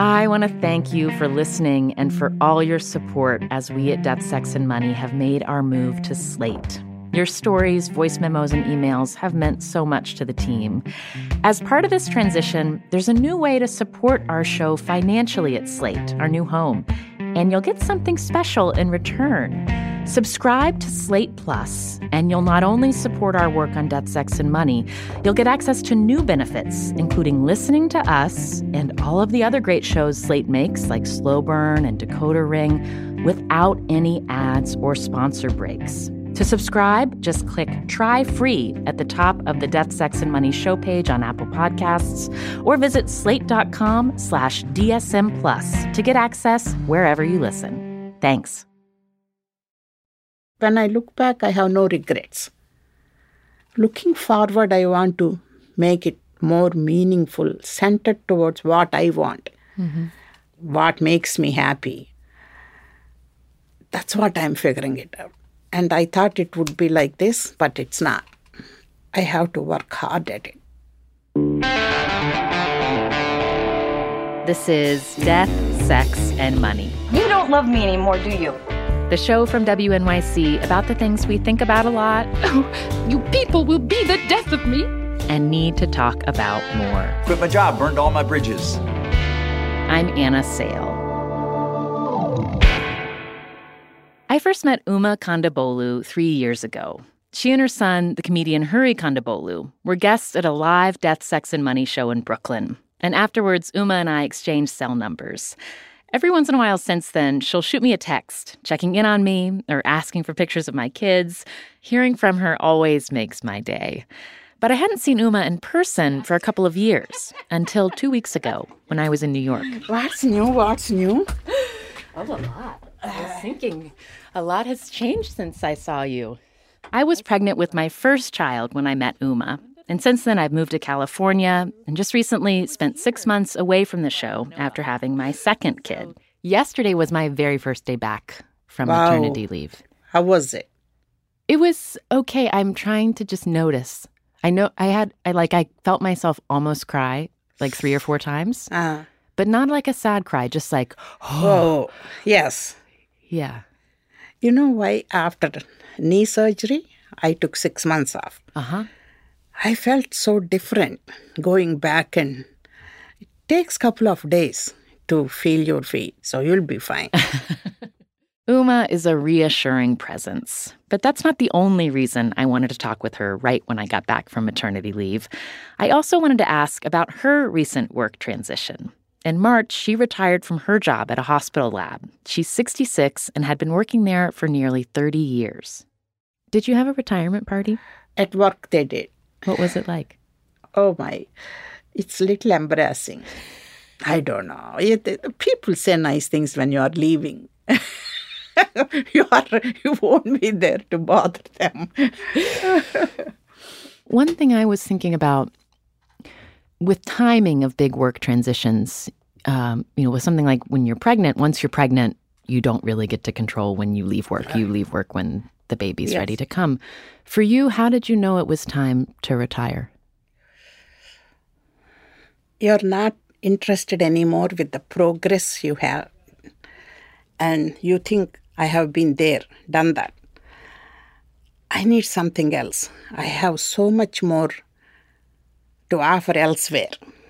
I want to thank you for listening and for all your support as we at Death, Sex, and Money have made our move to Slate. Your stories, voice memos, and emails have meant so much to the team. As part of this transition, there's a new way to support our show financially at Slate, our new home, and you'll get something special in return. Subscribe to Slate Plus, and you'll not only support our work on Death, Sex, and Money, you'll get access to new benefits, including listening to us and all of the other great shows Slate makes, like Slow Burn and Decoder Ring, without any ads or sponsor breaks. To subscribe, just click Try Free at the top of the Death, Sex, and Money show page on Apple Podcasts, or visit slate.com/DSM Plus to get access wherever you listen. Thanks. When I look back, I have no regrets. Looking forward, I want to make it more meaningful, centered towards what I want, what makes me happy. That's what I'm figuring it out. And I thought it would be like this, but it's not. I have to work hard at it. This is Death, Sex, and Money. You don't love me anymore, do you? The show from WNYC about the things we think about a lot. Oh, you people will be the death of me. And need to talk about more. Quit my job, burned all my bridges. I'm Anna Sale. I first met Uma Kondabolu 3 years ago. She and her son, the comedian Hari Kondabolu, were guests at a live Death, Sex, and Money show in Brooklyn. And afterwards, Uma and I exchanged cell numbers. Every once in a while since then, she'll shoot me a text, checking in on me or asking for pictures of my kids. Hearing from her always makes my day. But I hadn't seen Uma in person for a couple of years, until 2 weeks ago when I was in New York. What's new? What's new? Oh, a lot. I was thinking a lot has changed since I saw you. I was pregnant with my first child when I met Uma. And since then, I've moved to California and just recently spent 6 months away from the show after having my second kid. Yesterday was my very first day back from maternity leave. How was it? It was okay. I'm trying to just notice. I felt myself almost cry like 3 or 4 times, but not like a sad cry, just like, oh, yes. Yeah. You know why after knee surgery, I took 6 months off? I felt so different going back, and it takes a couple of days to feel your feet, so you'll be fine. Uma is a reassuring presence, but that's not the only reason I wanted to talk with her right when I got back from maternity leave. I also wanted to ask about her recent work transition. In March, she retired from her job at a hospital lab. She's 66 and had been working there for nearly 30 years. Did you have a retirement party? At work they did. What was it like? Oh my, it's a little embarrassing. I don't know. People say nice things when you are leaving. You won't be there to bother them. One thing I was thinking about with timing of big work transitions, with something like when you're pregnant, once you're pregnant, you don't really get to control when you leave work. You leave work when the baby's ready to come. For you, how did you know it was time to retire? You're not interested anymore with the progress you have. And you think, I have been there, done that. I need something else. I have so much more to offer elsewhere.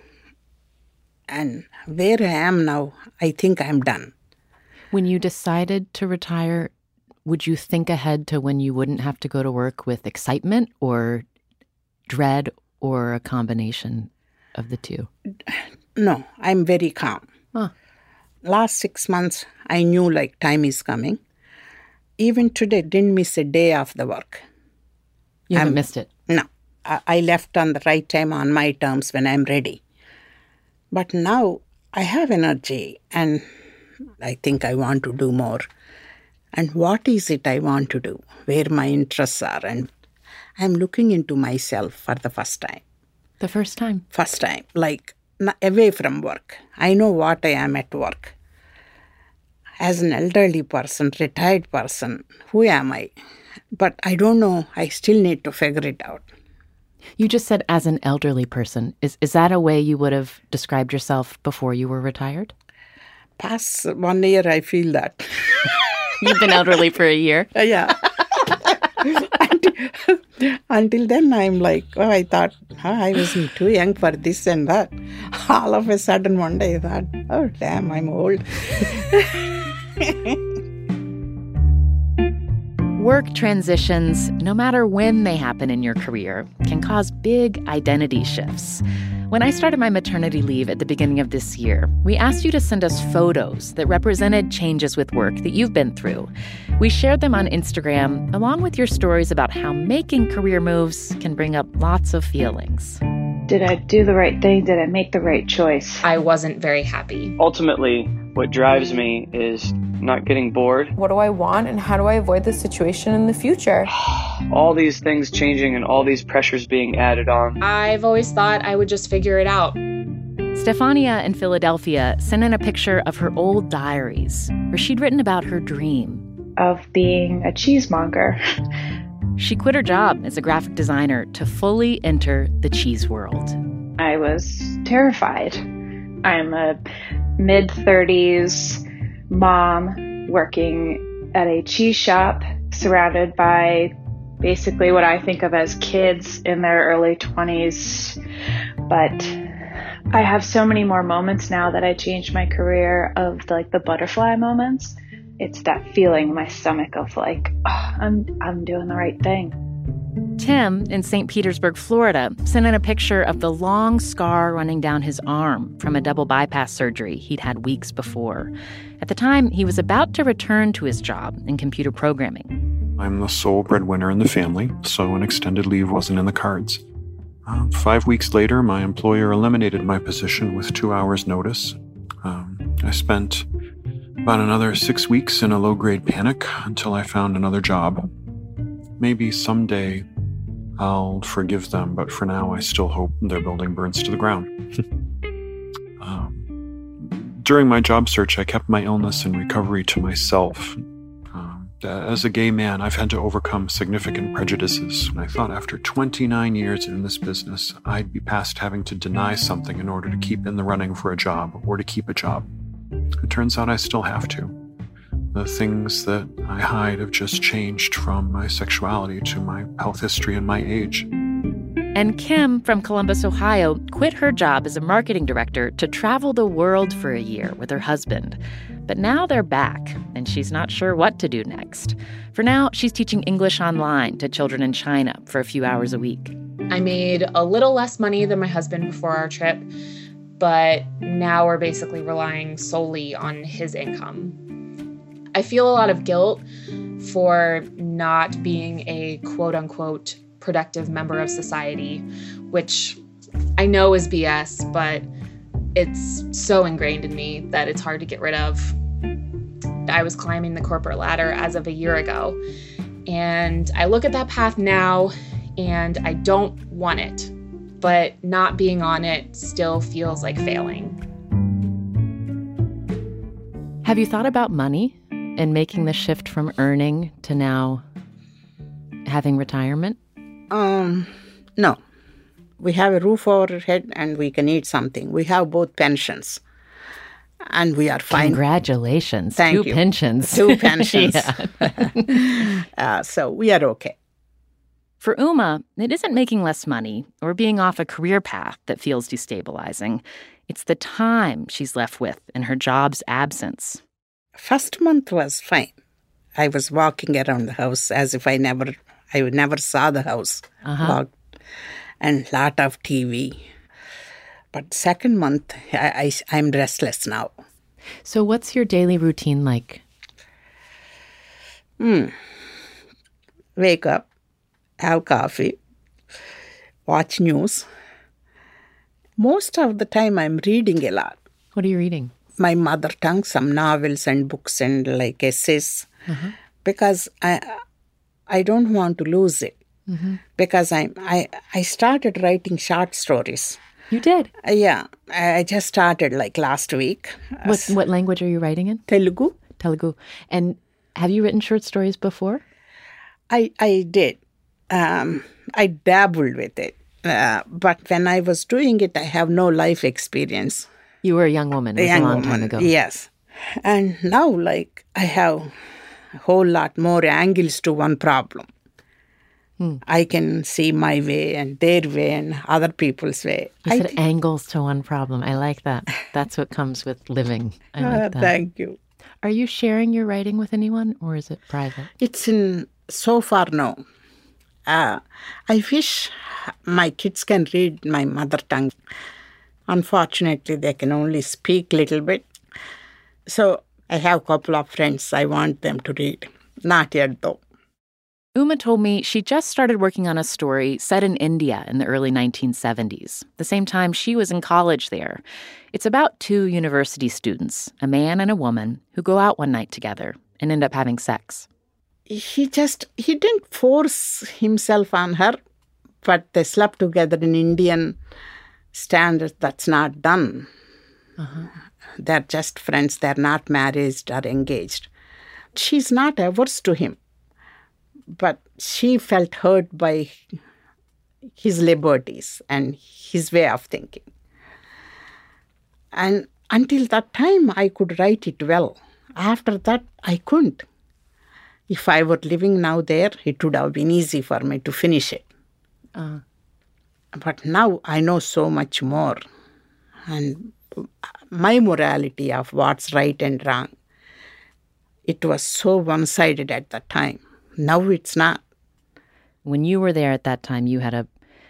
And where I am now, I think I'm done. When you decided to retire, would you think ahead to when you wouldn't have to go to work with excitement or dread or a combination of the two? No, I'm very calm. Last 6 months, I knew like time is coming. Even today, didn't miss a day of the work. You haven't missed it? No. I left on the right time on my terms when I'm ready. But now I have energy and I think I want to do more. And what is it I want to do? Where my interests are. And I'm looking into myself for the first time. The first time? First time. Like away from work. I know what I am at work. As an elderly person, retired person, who am I? But I don't know. I still need to figure it out. You just said as an elderly person. Is that a way you would have described yourself before you were retired? Past 1 year, I feel that. You've been elderly for a year? Yeah. Until then, I'm like, I thought, I wasn't too young for this and that. All of a sudden, one day, I thought, oh, damn, I'm old. Work transitions, no matter when they happen in your career, can cause big identity shifts. When I started my maternity leave at the beginning of this year, we asked you to send us photos that represented changes with work that you've been through. We shared them on Instagram, along with your stories about how making career moves can bring up lots of feelings. Did I do the right thing? Did I make the right choice? I wasn't very happy. Ultimately, what drives me is not getting bored. What do I want and how do I avoid this situation in the future? All these things changing and all these pressures being added on. I've always thought I would just figure it out. Stefania in Philadelphia sent in a picture of her old diaries where she'd written about her dream of being a cheesemonger. She quit her job as a graphic designer to fully enter the cheese world. I was terrified. I'm a mid-30s mom working at a cheese shop surrounded by basically what I think of as kids in their early 20s. But I have so many more moments now that I changed my career of like the butterfly moments. It's that feeling in my stomach of like, oh, I'm doing the right thing. Tim in St. Petersburg, Florida, sent in a picture of the long scar running down his arm from a double bypass surgery he'd had weeks before. At the time, he was about to return to his job in computer programming. I'm the sole breadwinner in the family, so an extended leave wasn't in the cards. 5 weeks later, my employer eliminated my position with 2 hours' notice. I spent about another 6 weeks in a low-grade panic until I found another job. Maybe someday I'll forgive them, but for now I still hope their building burns to the ground. During my job search, I kept my illness and recovery to myself. As a gay man, I've had to overcome significant prejudices, and I thought after 29 years in this business, I'd be past having to deny something in order to keep in the running for a job or to keep a job. It turns out I still have to. The things that I hide have just changed from my sexuality to my health history and my age. And Kim from Columbus, Ohio, quit her job as a marketing director to travel the world for a year with her husband. But now they're back, and she's not sure what to do next. For now, she's teaching English online to children in China for a few hours a week. I made a little less money than my husband before our trip, but now we're basically relying solely on his income. I feel a lot of guilt for not being a quote-unquote productive member of society, which I know is BS, but it's so ingrained in me that it's hard to get rid of. I was climbing the corporate ladder as of a year ago, and I look at that path now, and I don't want it, but not being on it still feels like failing. Have you thought about money and making the shift from earning to now having retirement? No. We have a roof over our head and we can eat something. We have both pensions. And we are fine. Congratulations. Thank you. Pensions. 2 pensions. So we are okay. For Uma, it isn't making less money or being off a career path that feels destabilizing. It's the time she's left with in her job's absence. First month was fine. I was walking around the house as if I never saw the house. And lot of TV. But second month, I'm restless now. So what's your daily routine like? Wake up, have coffee, watch news. Most of the time, I'm reading a lot. What are you reading? My mother tongue, some novels and books and like essays. Because I don't want to lose it. Because I started writing short stories. You did? Yeah. I just started like last week. What language are you writing in? Telugu. Telugu. And have you written short stories before? I did. I dabbled with it. But when I was doing it, I have no life experience. You were a young woman. It was a long time ago. Yes. And now, like, I have a whole lot more angles to one problem. I can see my way and their way and other people's way. You said angles to one problem. I like that. That's what comes with living. I like that. Thank you. Are you sharing your writing with anyone, or is it private? It's so far, no. I wish my kids can read my mother tongue. Unfortunately, they can only speak a little bit. So I have a couple of friends I want them to read. Not yet, though. Uma told me she just started working on a story set in India in the early 1970s, the same time she was in college there. It's about two university students, a man and a woman, who go out one night together and end up having sex. He didn't force himself on her, but they slept together in Indian standards. That's not done. They're just friends. They're not married or engaged. She's not averse to him. But she felt hurt by his liberties and his way of thinking. And until that time, I could write it well. After that, I couldn't. If I were living now there, it would have been easy for me to finish it. But now I know so much more. And my morality of what's right and wrong, it was so one-sided at that time. Now it's not. When you were there at that time, you had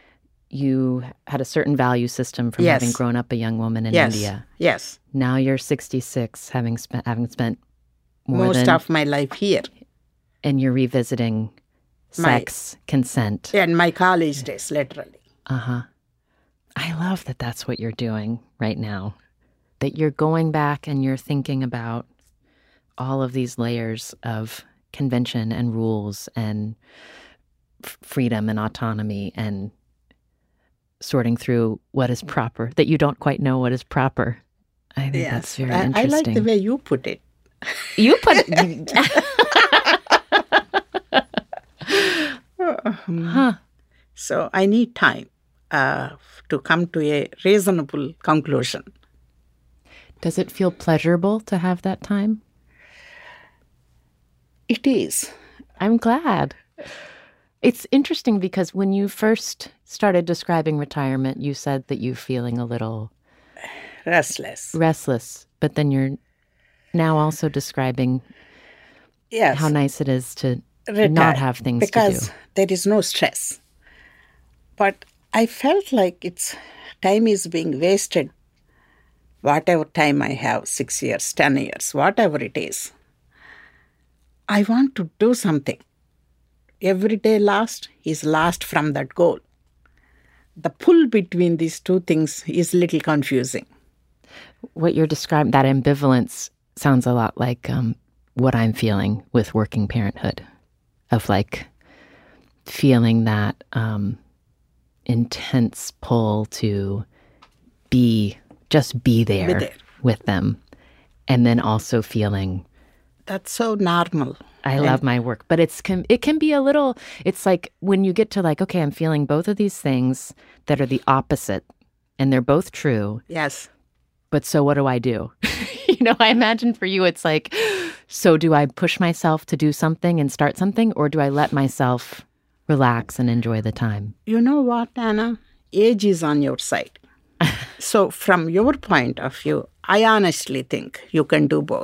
a certain value system from having grown up a young woman in India. Yes. Now you're 66, having spent most of my life here. And you're revisiting sex, consent. And my college days, literally. I love that that's what you're doing right now. That you're going back and you're thinking about all of these layers of convention and rules and freedom and autonomy and sorting through what is proper, that you don't quite know what is proper. I think that's very interesting. I like the way you put it. You put it... So I need time to come to a reasonable conclusion. Does it feel pleasurable to have that time? It is. I'm glad. It's interesting because when you first started describing retirement, you said that you're feeling a little... Restless. But then you're now also describing how nice it is to not have things to do. Because there is no stress. But I felt like time is being wasted. Whatever time I have, 6 years, 10 years, whatever it is. I want to do something. Every day lost is lost from that goal. The pull between these two things is a little confusing. What you're describing, that ambivalence, sounds a lot like what I'm feeling with working parenthood, of like feeling that intense pull to just be there with them, and then also feeling... That's so normal. I love my work, but it can be a little, it's like when you get to like, okay, I'm feeling both of these things that are the opposite, and they're both true. Yes. But so what do I do? I imagine for you it's like, so do I push myself to do something and start something, or do I let myself relax and enjoy the time? You know what, Anna? Age is on your side. So from your point of view, I honestly think you can do both.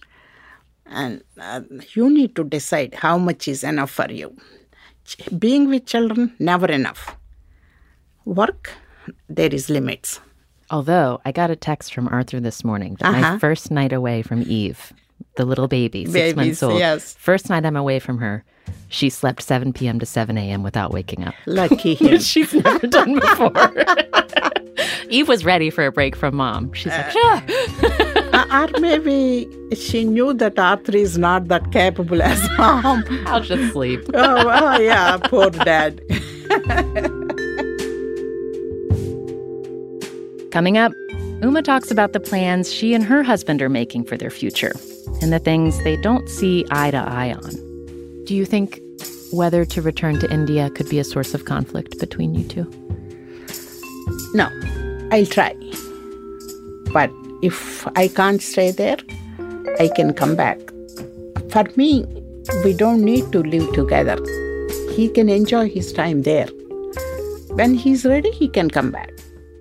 And you need to decide how much is enough for you. Being with children, never enough. Work, there is limits. Although, I got a text from Arthur this morning that my first night away from Eve, the little baby, 6 months old, first night I'm away from her, she slept 7 p.m. to 7 a.m. without waking up. Lucky him. Which she's never done before. Eve was ready for a break from mom. She's like, sure. Or maybe she knew that Arthur is not that capable as mom. I'll just sleep. Oh, yeah, poor dad. Coming up, Uma talks about the plans she and her husband are making for their future and the things they don't see eye to eye on. Do you think whether to return to India could be a source of conflict between you two? No, I'll try. But if I can't stay there, I can come back. For me, we don't need to live together. He can enjoy his time there. When he's ready, he can come back.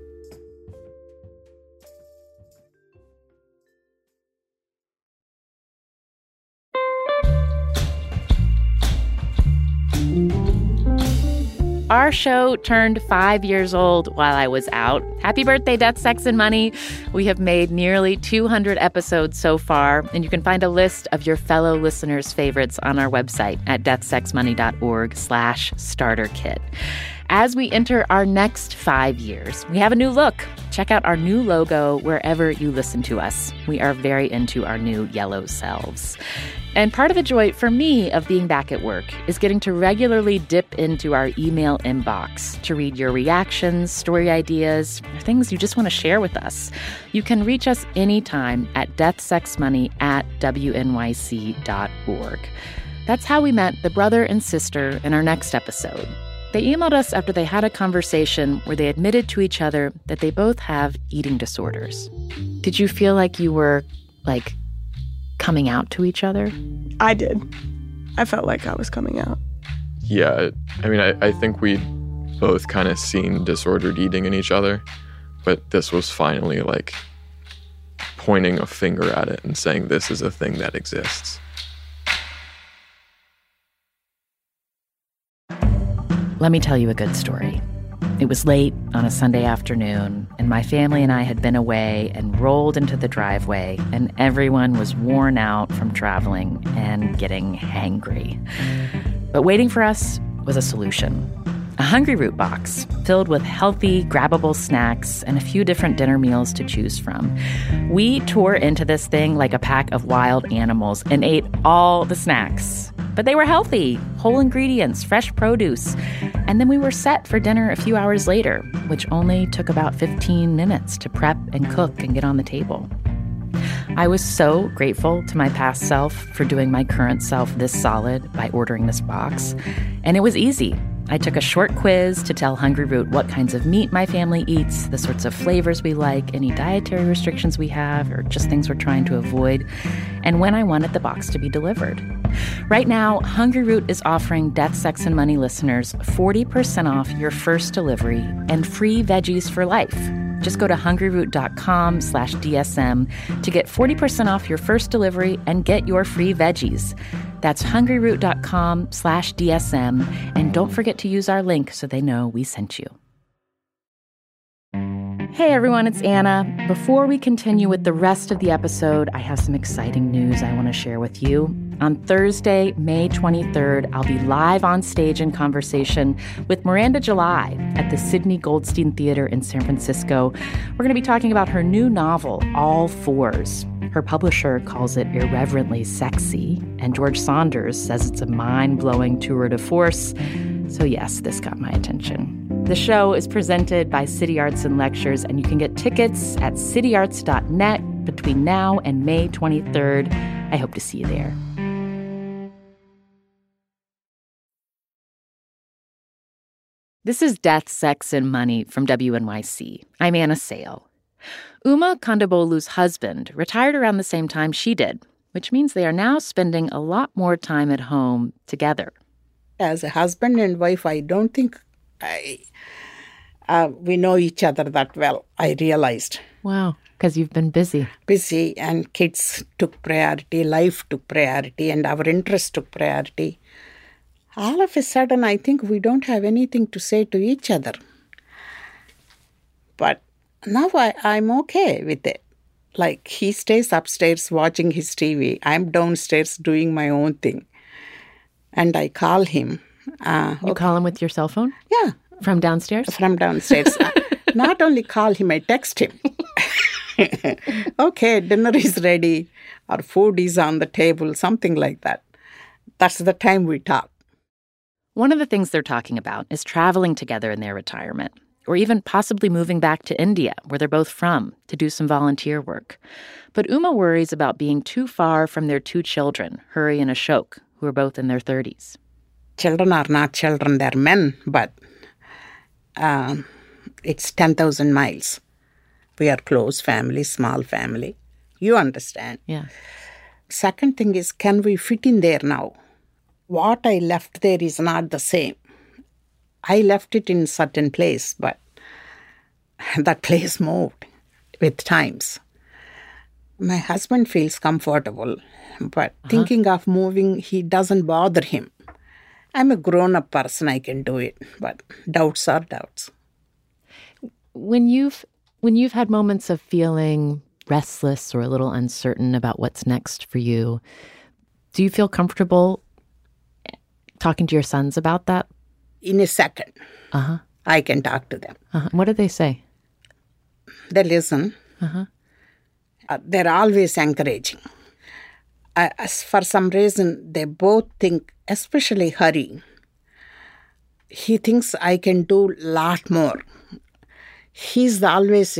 Our show turned 5 years old while I was out. Happy birthday, Death, Sex, and Money. We have made nearly 200 episodes so far, and you can find a list of your fellow listeners' favorites on our website at deathsexmoney.org/starterkit. As we enter our next 5 years, we have a new look. Check out our new logo wherever you listen to us. We are very into our new yellow selves. And part of the joy for me of being back at work is getting to regularly dip into our email inbox to read your reactions, story ideas, or things you just want to share with us. You can reach us anytime at deathsexmoney@wnyc.org. That's how we met the brother and sister in our next episode. They emailed us after they had a conversation where they admitted to each other that they both have eating disorders. Did you feel like you were, coming out to each other? I did. I felt like I was coming out. Yeah, I think we'd both kind of seen disordered eating in each other, but this was finally pointing a finger at it and saying this is a thing that exists. Let me tell you a good story. It was late on a Sunday afternoon, and my family and I had been away and rolled into the driveway, and everyone was worn out from traveling and getting hangry. But waiting for us was a solution. A Hungryroot box filled with healthy, grabbable snacks and a few different dinner meals to choose from. We tore into this thing like a pack of wild animals and ate all the snacks. But they were healthy, whole ingredients, fresh produce. And then we were set for dinner a few hours later, which only took about 15 minutes to prep and cook and get on the table. I was so grateful to my past self for doing my current self this solid by ordering this box. And it was easy. I took a short quiz to tell Hungryroot what kinds of meat my family eats, the sorts of flavors we like, any dietary restrictions we have, or just things we're trying to avoid, and when I wanted the box to be delivered. Right now, Hungryroot is offering Death, Sex, and Money listeners 40% off your first delivery and free veggies for life. Just go to hungryroot.com/DSM to get 40% off your first delivery and get your free veggies. That's hungryroot.com/DSM. And don't forget to use our link so they know we sent you. Hey everyone, it's Anna. Before we continue with the rest of the episode, I have some exciting news I want to share with you. On Thursday, May 23rd, I'll be live on stage in conversation with Miranda July at the Sidney Goldstein Theater in San Francisco. We're going to be talking about her new novel, All Fours. Her publisher calls it irreverently sexy, and George Saunders says it's a mind-blowing tour de force. So yes, this got my attention. The show is presented by City Arts and Lectures, and you can get tickets at cityarts.net between now and May 23rd. I hope to see you there. This is Death, Sex, and Money from WNYC. I'm Anna Sale. Uma Kondabolu's husband retired around the same time she did, which means they are now spending a lot more time at home together. As a husband and wife, I don't think we know each other that well, I realized. Wow, because you've been busy. Busy, and kids took priority, life took priority, and our interests took priority. All of a sudden, I think we don't have anything to say to each other. But now I'm okay with it. Like, he stays upstairs watching his TV. I'm downstairs doing my own thing. And I call him. You call him with your cell phone? Yeah. From downstairs? From downstairs. Not only call him, I text him. Okay, dinner is ready. Our food is on the table, something like that. That's the time we talk. One of the things they're talking about is traveling together in their retirement, or even possibly moving back to India, where they're both from, to do some volunteer work. But Uma worries about being too far from their two children, Hari and Ashok, who are both in their 30s. Children are not children, they're men, but it's 10,000 miles. We are close family, small family. You understand. Yeah. Second thing is, can we fit in there now? What I left there is not the same. I left it in a certain place, but that place moved with times. My husband feels comfortable, but thinking of moving, he doesn't bother him. I'm a grown-up person, I can do it, but doubts are doubts. When you've had moments of feeling restless or a little uncertain about what's next for you, do you feel comfortable talking to your sons about that? In a second, I can talk to them. What do they say? They listen. They're always encouraging. For some reason, they both think, especially Hari, he thinks I can do a lot more. He's always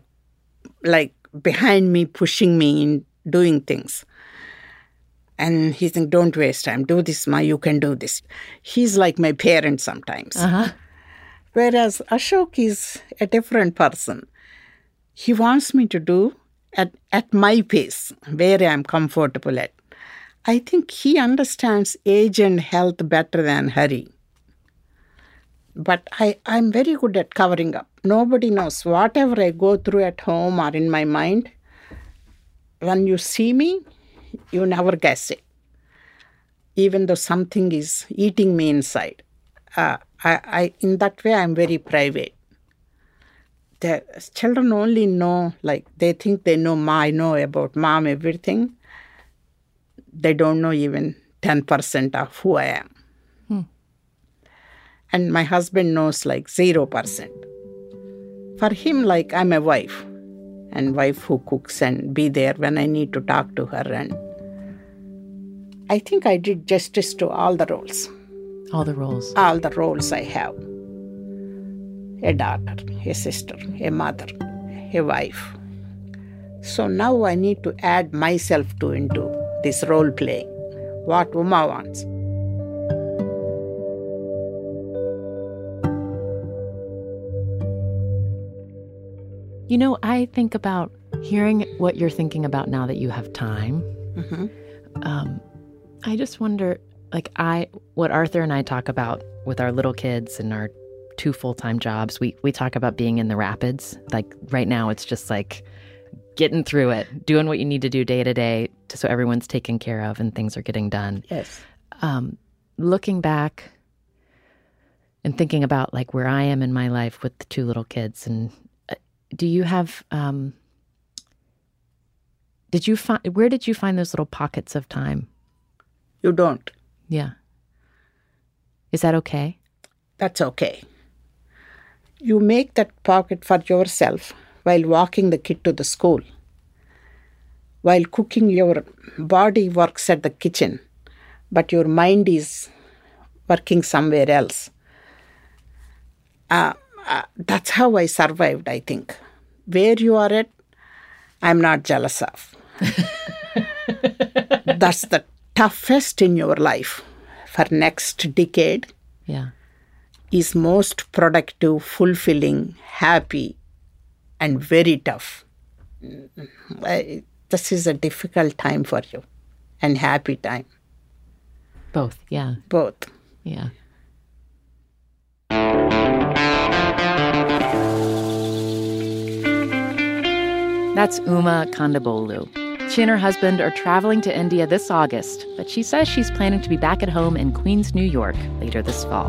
behind me, pushing me in doing things. And he thinks, don't waste time. Do this, Ma, you can do this. He's like my parent sometimes. Whereas Ashok is a different person. He wants me to do at my pace, where I'm comfortable at. I think he understands age and health better than Hari. But I'm very good at covering up. Nobody knows. Whatever I go through at home or in my mind, when you see me, you never guess it. Even though something is eating me inside. In that way, I'm very private. The children only know, they think they know I know about Mom everything. They don't know even 10% of who I am. And my husband knows 0%. For him, I'm a wife. And wife who cooks and be there when I need to talk to her. And I think I did justice to all the roles. All the roles? All the roles I have. A daughter, a sister, a mother, a wife. So now I need to add myself into this role playing. What Uma wants. I think about hearing what you're thinking about now that you have time. I just wonder, what Arthur and I talk about with our little kids and our 2 full-time jobs, we talk about being in the rapids. Right now, it's just getting through it, doing what you need to do day to day so everyone's taken care of and things are getting done. Yes. Looking back and thinking about where I am in my life with the 2 little kids, and do you have, where did you find those little pockets of time? You don't. Yeah. Is that okay? That's okay. You make that pocket for yourself while walking the kid to the school. While cooking, your body works at the kitchen, but your mind is working somewhere else. That's how I survived, I think. Where you are at, I'm not jealous of. That's the toughest in your life for next decade. Yeah. Is most productive, fulfilling, happy, and very tough. This is a difficult time for you and happy time. Both, yeah. Both. Yeah. That's Uma Kondabolu. She and her husband are traveling to India this August, but she says she's planning to be back at home in Queens, New York later this fall.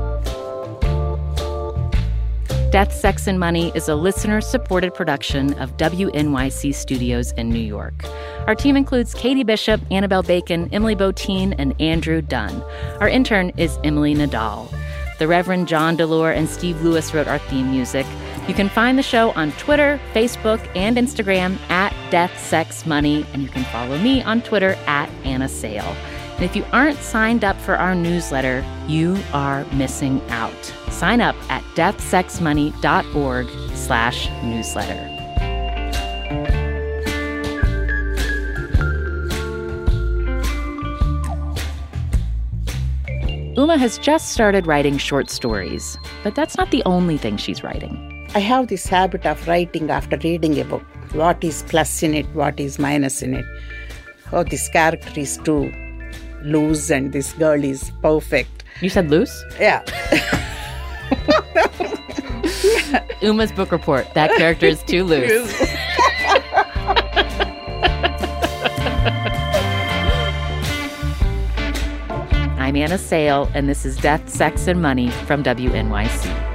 Death, Sex, and Money is a listener-supported production of WNYC Studios in New York. Our team includes Katie Bishop, Annabelle Bacon, Emily Botine, and Andrew Dunn. Our intern is Emily Nadal. The Reverend John Delore and Steve Lewis wrote our theme music. You can find the show on Twitter, Facebook, and Instagram at Death, Sex, Money, and you can follow me on Twitter at Anna Sale. And if you aren't signed up for our newsletter, you are missing out. Sign up at deathsexmoney.org/newsletter. Uma has just started writing short stories, but that's not the only thing she's writing. I have this habit of writing after reading a book. What is plus in it? What is minus in it? Oh, this character is too loose and this girl is perfect. You said loose? Yeah. Uma's book report. That character is too loose. I'm Anna Sale, and this is Death, Sex, and Money from WNYC.